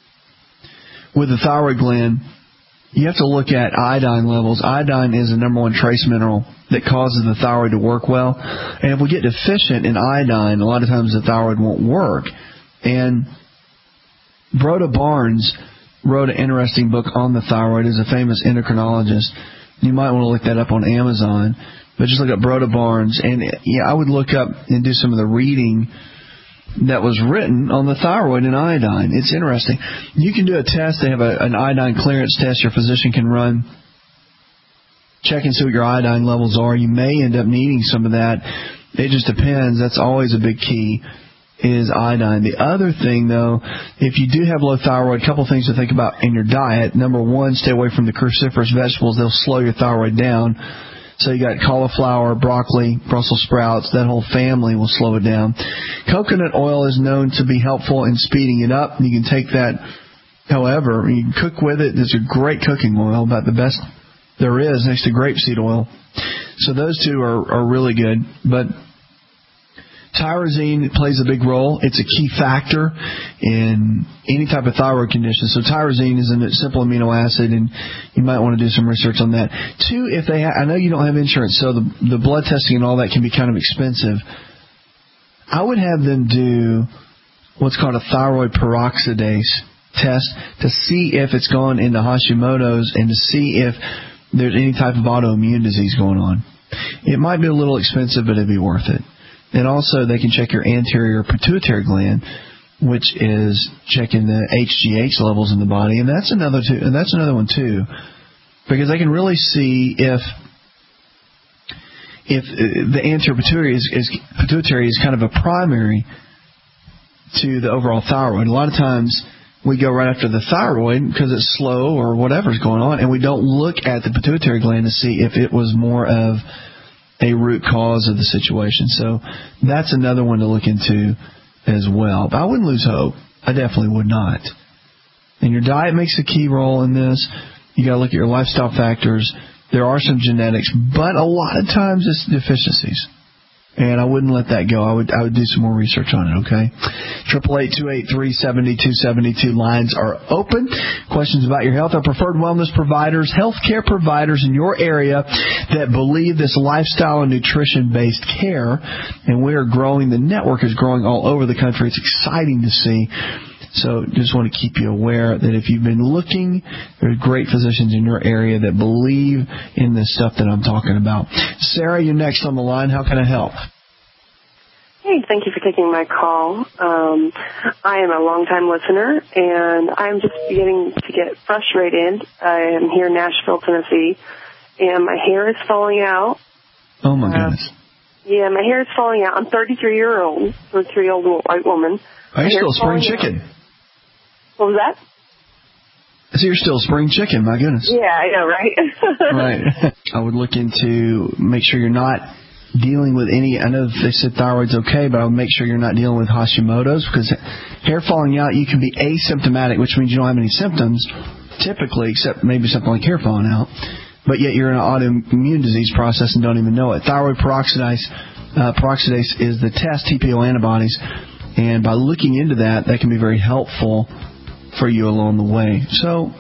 with the thyroid gland, you have to look at iodine levels. Iodine is the number one trace mineral that causes the thyroid to work well. And if we get deficient in iodine, a lot of times the thyroid won't work. And Broda Barnes wrote an interesting book on the thyroid. Is a famous endocrinologist. You might want to look that up on Amazon. But just look up Broda Barnes. And yeah, I would look up and do some of the reading that was written on the thyroid and iodine. It's interesting. You can do a test. They have a, an iodine clearance test your physician can run. Check and see what your iodine levels are. You may end up needing some of that. It just depends. That's always a big key, is iodine. The other thing, though, if you do have low thyroid, a couple things to think about in your diet. Number one, stay away from the cruciferous vegetables. They'll slow your thyroid down. So you got cauliflower, broccoli, Brussels sprouts. That whole family will slow it down. Coconut oil is known to be helpful in speeding it up. You can take that, however, you can cook with it. It's a great cooking oil, about the best there is next to grapeseed oil. So those two are, are really good. But tyrosine plays a big role. It's a key factor in any type of thyroid condition. So tyrosine is a simple amino acid, and you might want to do some research on that. Two, if they ha- I know you don't have insurance, so the, the blood testing and all that can be kind of expensive. I would have them do what's called a thyroid peroxidase test to see if it's gone into Hashimoto's and to see if there's any type of autoimmune disease going on. It might be a little expensive, but it'd be worth it. And also, they can check your anterior pituitary gland, which is checking the H G H levels in the body, and that's another two, and that's another one too, because they can really see if if the anterior pituitary is, is pituitary is kind of a primary to the overall thyroid. A lot of times we go right after the thyroid because it's slow or whatever's going on, and we don't look at the pituitary gland to see if it was more of a root cause of the situation. So that's another one to look into as well. But I wouldn't lose hope. I definitely would not. And your diet makes a key role in this. You got to look at your lifestyle factors. There are some genetics, but a lot of times it's deficiencies. And I wouldn't let that go. I would I would do some more research on it, okay? triple eight, two eight three, seven two seven two. Lines are open. Questions about your health. Our preferred wellness providers, healthcare providers in your area that believe this lifestyle and nutrition-based care. And we are growing. The network is growing all over the country. It's exciting to see. So just want to keep you aware that if you've been looking, there are great physicians in your area that believe in this stuff that I'm talking about. Sarah, you're next on the line. How can I help? Hey, thank you for taking my call. Um, I am a longtime listener, and I'm just beginning to get frustrated. I am here in Nashville, Tennessee, and my hair is falling out. Oh, my goodness. Uh, yeah, my hair is falling out. I'm thirty-three-year-old, thirty-three-year-old white woman. Are you still a spring chicken? Out. What was that? So you're still a spring chicken, my goodness. Yeah, I know, right? Right. I would look into, make sure you're not dealing with any, I know they said thyroid's okay, but I would make sure you're not dealing with Hashimoto's, because hair falling out, you can be asymptomatic, which means you don't have any symptoms, typically, except maybe something like hair falling out, but yet you're in an autoimmune disease process and don't even know it. Thyroid peroxidase, uh, peroxidase is the test, T P O antibodies, and by looking into that, that can be very helpful for you along the way. So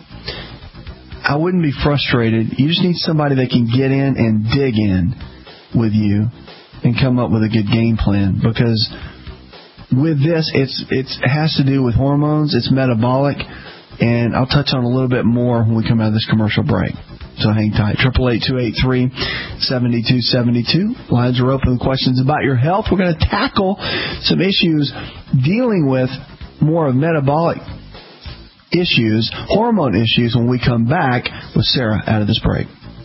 I wouldn't be frustrated. You just need somebody that can get in and dig in with you and come up with a good game plan, because with this, it's, it's, it has to do with hormones. It's metabolic. And I'll touch on a little bit more when we come out of this commercial break. So hang tight. eight eight eight, two eight three, seven two seven two. Lines are open with questions about your health. We're going to tackle some issues dealing with more of metabolic issues, hormone issues, when we come back with Sarah out of this break.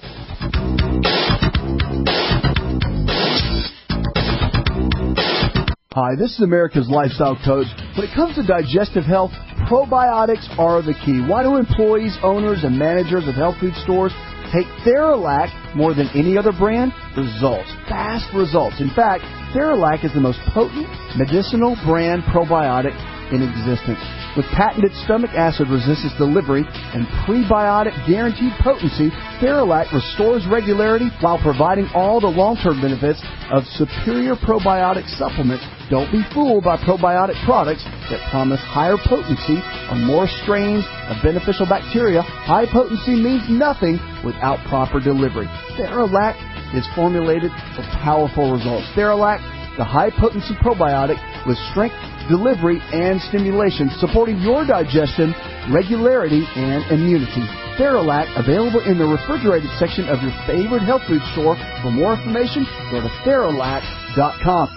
Hi, this is America's Lifestyle Coach. When it comes to digestive health, probiotics are the key. Why do employees, owners, and managers of health food stores take Theralac more than any other brand? Results. Fast results. In fact, Theralac is the most potent medicinal brand probiotic in existence. With patented stomach acid resistance delivery and prebiotic guaranteed potency, Theralac restores regularity while providing all the long-term benefits of superior probiotic supplements. Don't be fooled by probiotic products that promise higher potency or more strains of beneficial bacteria. High potency means nothing without proper delivery. Theralac is formulated for powerful results. Theralac, the high-potency probiotic with strength, delivery, and stimulation, supporting your digestion, regularity, and immunity. Theralac, available in the refrigerated section of your favorite health food store. For more information, go to Theralac dot com.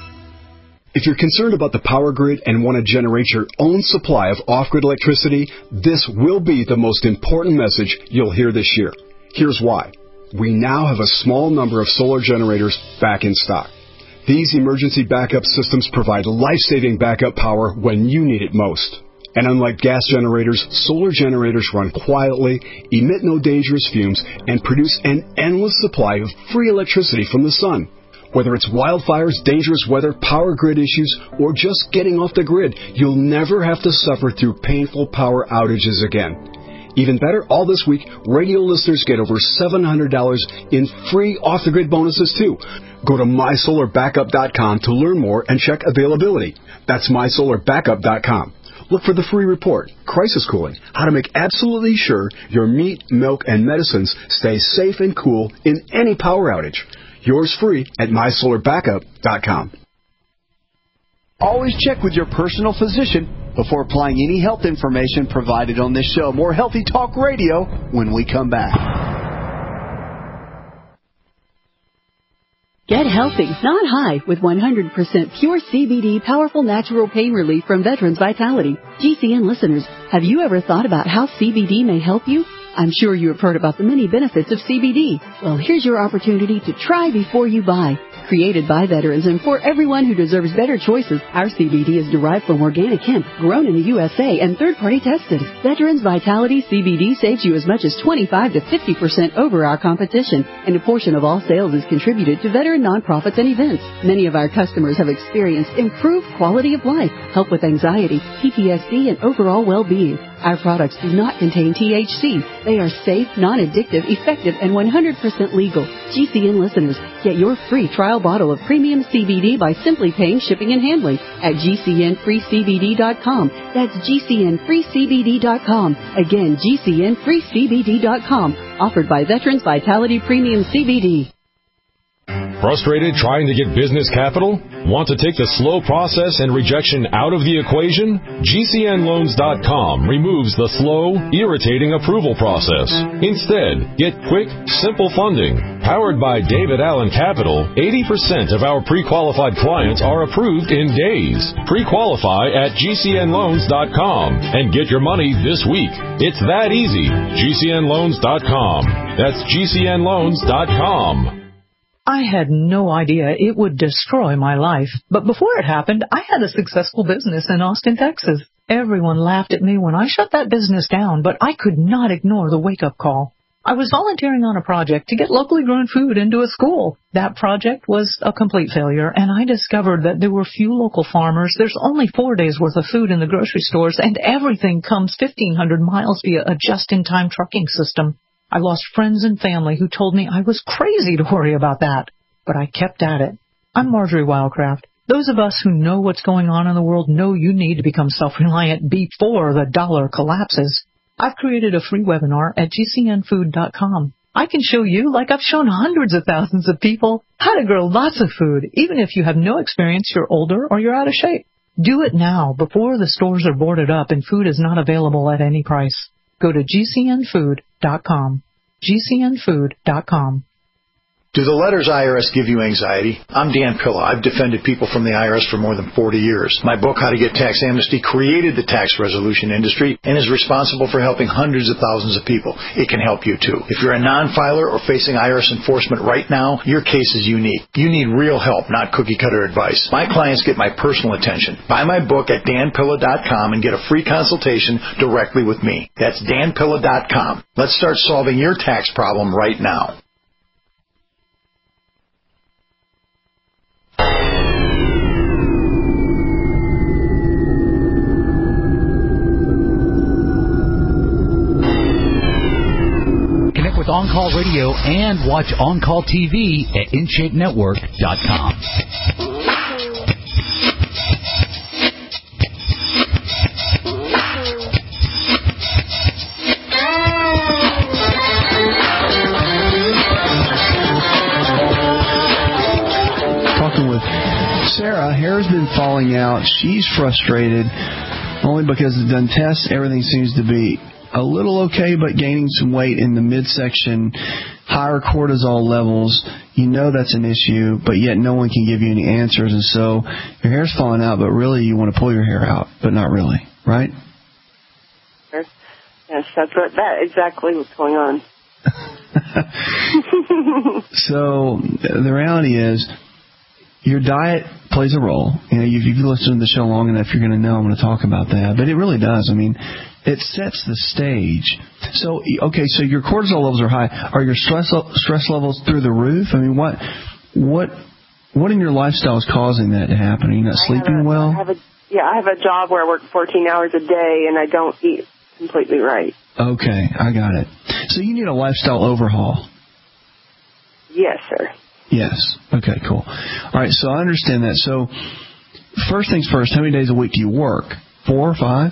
If you're concerned about the power grid and want to generate your own supply of off-grid electricity, this will be the most important message you'll hear this year. Here's why. We now have a small number of solar generators back in stock. These emergency backup systems provide life-saving backup power when you need it most. And unlike gas generators, solar generators run quietly, emit no dangerous fumes, and produce an endless supply of free electricity from the sun. Whether it's wildfires, dangerous weather, power grid issues, or just getting off the grid, you'll never have to suffer through painful power outages again. Even better, all this week, radio listeners get over seven hundred dollars in free off-the-grid bonuses, too. Go to my solar backup dot com to learn more and check availability. That's my solar backup dot com. Look for the free report, Crisis Cooling, how to make absolutely sure your meat, milk, and medicines stay safe and cool in any power outage. Yours free at my solar backup dot com. Always check with your personal physician before applying any health information provided on this show. More Healthy Talk Radio when we come back. Get healthy, not high, with one hundred percent pure C B D powerful natural pain relief from Veterans Vitality. G C N listeners, have you ever thought about how C B D may help you? I'm sure you have heard about the many benefits of C B D. Well, here's your opportunity to try before you buy. Created by veterans and for everyone who deserves better choices, our C B D is derived from organic hemp, grown in the U S A, and third-party tested. Veterans Vitality C B D saves you as much as twenty-five to fifty percent over our competition, and a portion of all sales is contributed to veteran nonprofits and events. Many of our customers have experienced improved quality of life, help with anxiety, P T S D, and overall well-being. Our products do not contain T H C. They are safe, non-addictive, effective, and one hundred percent legal. G C N listeners, get your free trial bottle of premium C B D by simply paying shipping and handling at G C N free C B D dot com. That's G C N free C B D dot com. Again, G C N free C B D dot com. Offered by Veterans Vitality Premium C B D. Frustrated trying to get business capital? Want to take the slow process and rejection out of the equation? G C N loans dot com removes the slow, irritating approval process. Instead, get quick, simple funding. Powered by David Allen Capital, eighty percent of our pre-qualified clients are approved in days. Pre-qualify at G C N loans dot com and get your money this week. It's that easy. G C N loans dot com. That's G C N loans dot com. I had no idea it would destroy my life. But before it happened, I had a successful business in Austin, Texas. Everyone laughed at me when I shut that business down, but I could not ignore the wake-up call. I was volunteering on a project to get locally grown food into a school. That project was a complete failure, and I discovered that there were few local farmers. There's only four days' worth of food in the grocery stores, and everything comes fifteen hundred miles via a just-in-time trucking system. I lost friends and family who told me I was crazy to worry about that, but I kept at it. I'm Marjorie Wildcraft. Those of us who know what's going on in the world know you need to become self-reliant before the dollar collapses. I've created a free webinar at G C N food dot com. I can show you, like I've shown hundreds of thousands of people, how to grow lots of food, even if you have no experience, you're older, or you're out of shape. Do it now before the stores are boarded up and food is not available at any price. Go to G C N food dot com. G C N food dot com. Do the letters I R S give you anxiety? I'm Dan Pilla. I've defended people from the I R S for more than forty years. My book, How to Get Tax Amnesty, created the tax resolution industry and is responsible for helping hundreds of thousands of people. It can help you, too. If you're a non-filer or facing I R S enforcement right now, your case is unique. You need real help, not cookie-cutter advice. My clients get my personal attention. Buy my book at Dan Pilla dot com and get a free consultation directly with me. That's Dan Pilla dot com. Let's start solving your tax problem right now. With On Call Radio and watch On Call T V at in shape network dot com. Talking with Sarah, hair's been falling out. She's frustrated only because it's done tests. Everything seems to be a little okay, but gaining some weight in the midsection, higher cortisol levels. You know that's an issue, but yet no one can give you any answers. And so your hair's falling out, but really you want to pull your hair out, but not really, right? Yes, that's what, that exactly what's going on. So the reality is your diet plays a role. You know, if you've listened to the show long enough, you're going to know I'm going to talk about that. But it really does. I mean, it sets the stage. So, okay, so your cortisol levels are high. Are your stress stress levels through the roof? I mean, what what what in your lifestyle is causing that to happen? Are you not I sleeping have a, well? I have a, yeah, I have a job where I work fourteen hours a day, and I don't eat completely right. Okay, I got it. So you need a lifestyle overhaul. Yes, sir. Yes. Okay, cool. All right, so I understand that. So first things first, how many days a week do you work? Four or five?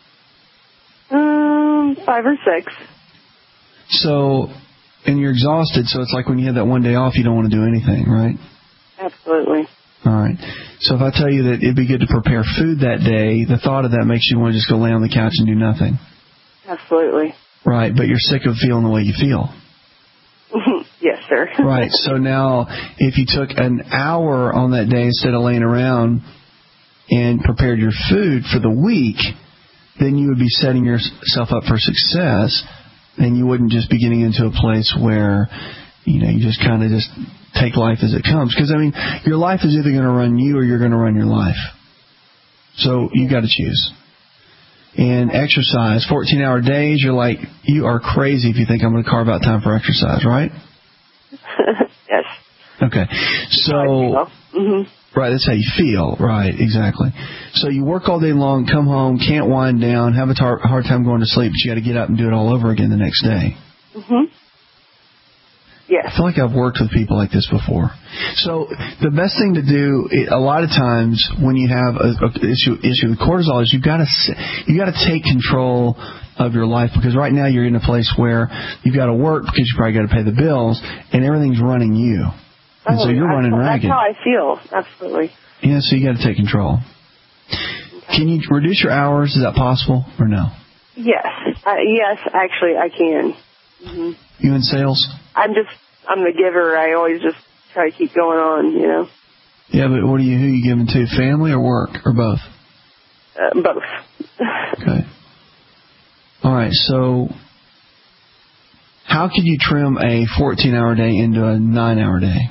Um, five or six. So, and you're exhausted, so it's like when you have that one day off, you don't want to do anything, right? Absolutely. All right. So if I tell you that it'd be good to prepare food that day, the thought of that makes you want to just go lay on the couch and do nothing. Absolutely. Right, but you're sick of feeling the way you feel. Yes, sir. Right. So now, if you took an hour on that day instead of laying around and prepared your food for the week, then you would be setting yourself up for success, and you wouldn't just be getting into a place where, you know, you just kind of just take life as it comes. Because, I mean, your life is either going to run you or you're going to run your life. So you got to choose. And exercise, fourteen-hour days, you're like, you are crazy if you think I'm going to carve out time for exercise, right? Yes. Okay. So, mm-hmm. Right, that's how you feel. Right, exactly. So you work all day long, come home, can't wind down, have a tar- hard time going to sleep, but you got to get up and do it all over again the next day. Mm-hmm. Yes. I feel like I've worked with people like this before. So the best thing to do, a lot of times when you have a, a issue issue with cortisol, is you've got to you got to take control of your life, because right now you're in a place where you've got to work because you probably got to pay the bills, and everything's running you, and oh, so you're running ragged. That's how I feel. Absolutely. Yeah, so you got to take control. Okay. Can you reduce your hours? Is that possible or no? Yes. Uh, yes, actually, I can. Mm-hmm. You in sales? I'm just, I'm the giver. I always just try to keep going on, you know. Yeah, but what are you, who are you giving to? Family or work or both? Uh, both. Okay. All right, so how could you trim a fourteen-hour day into a nine-hour day?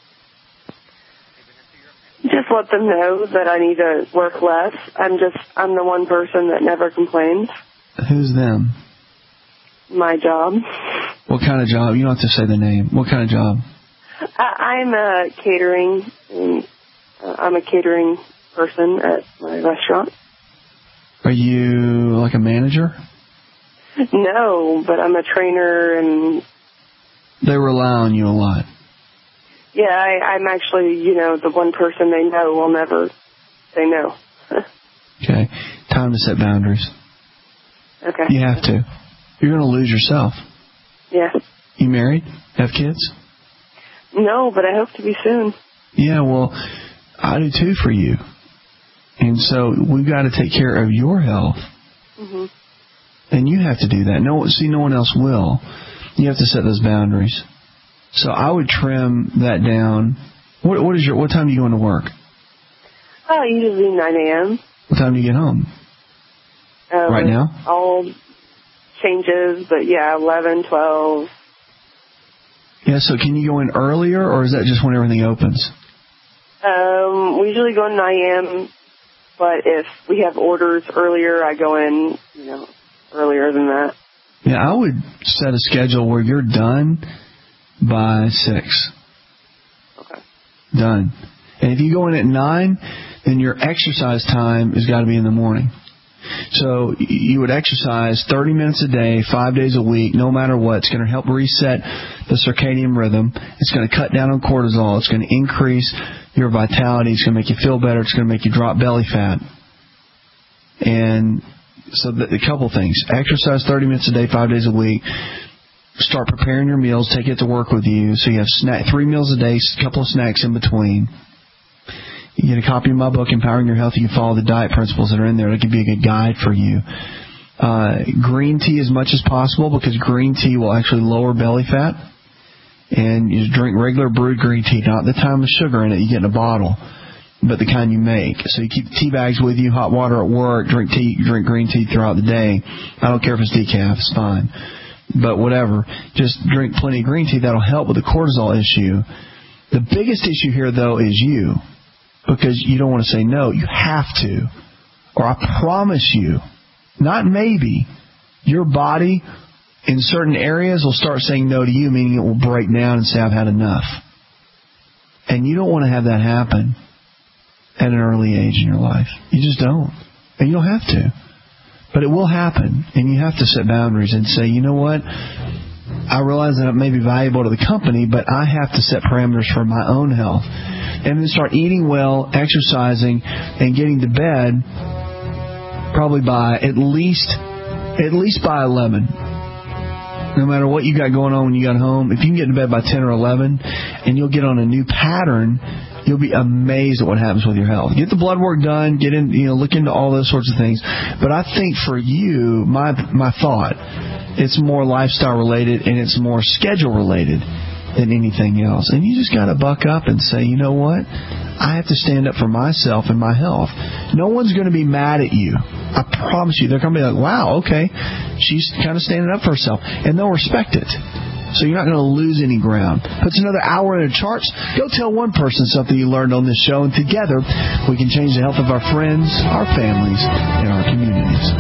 Just let them know that I need to work less. I'm just, I'm the one person that never complains. Who's them? My job. What kind of job? You don't have to say the name. What kind of job? I, I'm a catering. Uh, I'm a catering person at my restaurant. Are you like a manager? No, but I'm a trainer, and they rely on you a lot. Yeah, I, I'm actually, you know, the one person they know will never say no. Okay. Time to set boundaries. Okay. You have to. You're going to lose yourself. Yeah. You married? Have kids? No, but I hope to be soon. Yeah, well, I do too for you. And so we've got to take care of your health. Mm-hmm. And you have to do that. No, see, no one else will. You have to set those boundaries. So I would trim that down. What, what is your? What time do you go into work? Oh, usually nine a.m. What time do you get home? Um, right now? All changes, but yeah, eleven, twelve. Yeah, so can you go in earlier, or is that just when everything opens? Um, we usually go in nine a.m., but if we have orders earlier, I go in, you know, earlier than that. Yeah, I would set a schedule where you're done by six. Okay. Done. And if you go in at nine, then your exercise time has got to be in the morning. So you would exercise thirty minutes a day, five days a week, no matter what. It's going to help reset the circadian rhythm. It's going to cut down on cortisol. It's going to increase your vitality. It's going to make you feel better. It's going to make you drop belly fat. And so the, a couple things. Exercise thirty minutes a day, five days a week. Start preparing your meals. Take it to work with you. So you have snack, three meals a day, a couple of snacks in between. You get a copy of my book, Empowering Your Health. You can follow the diet principles that are in there. It can be a good guide for you. Uh, green tea as much as possible, because green tea will actually lower belly fat. And you drink regular brewed green tea, not the time with sugar in it you get in a bottle, but the kind you make. So you keep tea bags with you, hot water at work, drink tea, drink green tea throughout the day. I don't care if it's decaf, it's fine. But whatever, just drink plenty of green tea. That'll help with the cortisol issue. The biggest issue here, though, is you. Because you don't want to say no. You have to. Or I promise you, not maybe, your body in certain areas will start saying no to you, meaning it will break down and say, I've had enough. And you don't want to have that happen at an early age in your life. You just don't. And you don't have to. But it will happen. And you have to set boundaries and say, you know what? I realize that it may be valuable to the company, but I have to set parameters for my own health. And then start eating well, exercising, and getting to bed probably by at least at least by eleven. No matter what you got going on when you got home, if you can get to bed by ten or eleven, and you'll get on a new pattern, you'll be amazed at what happens with your health. Get the blood work done, get in, you know, look into all those sorts of things. But I think for you, my my thought, it's more lifestyle related and it's more schedule related than anything else. And you just got to buck up and say, you know what? I have to stand up for myself and my health. No one's going to be mad at you. I promise you. They're going to be like, wow, okay, she's kind of standing up for herself. And they'll respect it. So you're not going to lose any ground. Puts another hour in the charts. Go tell one person something you learned on this show, and together we can change the health of our friends, our families, and our communities.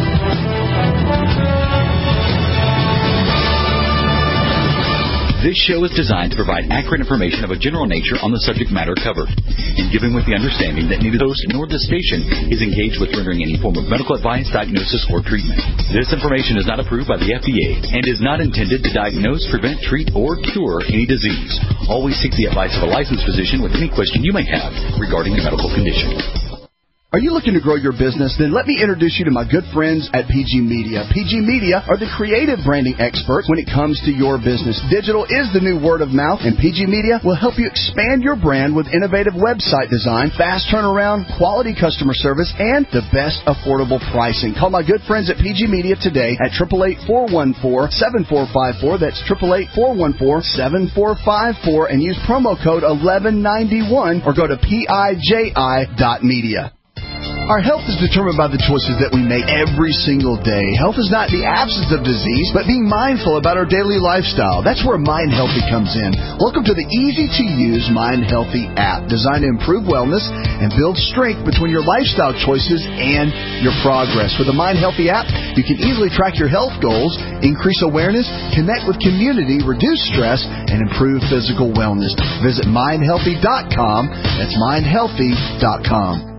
This show is designed to provide accurate information of a general nature on the subject matter covered, and given with the understanding that neither the host nor the station is engaged with rendering any form of medical advice, diagnosis, or treatment. This information is not approved by the F D A and is not intended to diagnose, prevent, treat, or cure any disease. Always seek the advice of a licensed physician with any question you may have regarding a medical condition. Are you looking to grow your business? Then let me introduce you to my good friends at P G Media. P G Media are the creative branding experts when it comes to your business. Digital is the new word of mouth, and P G Media will help you expand your brand with innovative website design, fast turnaround, quality customer service, and the best affordable pricing. Call my good friends at P G Media today at eight eight eight, four one four, seven four five four. That's eight eight eight, four one four, seven four five four, and use promo code eleven ninety-one or go to P I J I dot media. Our health is determined by the choices that we make every single day. Health is not the absence of disease, but being mindful about our daily lifestyle. That's where Mind Healthy comes in. Welcome to the easy-to-use Mind Healthy app, designed to improve wellness and build strength between your lifestyle choices and your progress. With the Mind Healthy app, you can easily track your health goals, increase awareness, connect with community, reduce stress, and improve physical wellness. Visit mind healthy dot com. That's mind healthy dot com.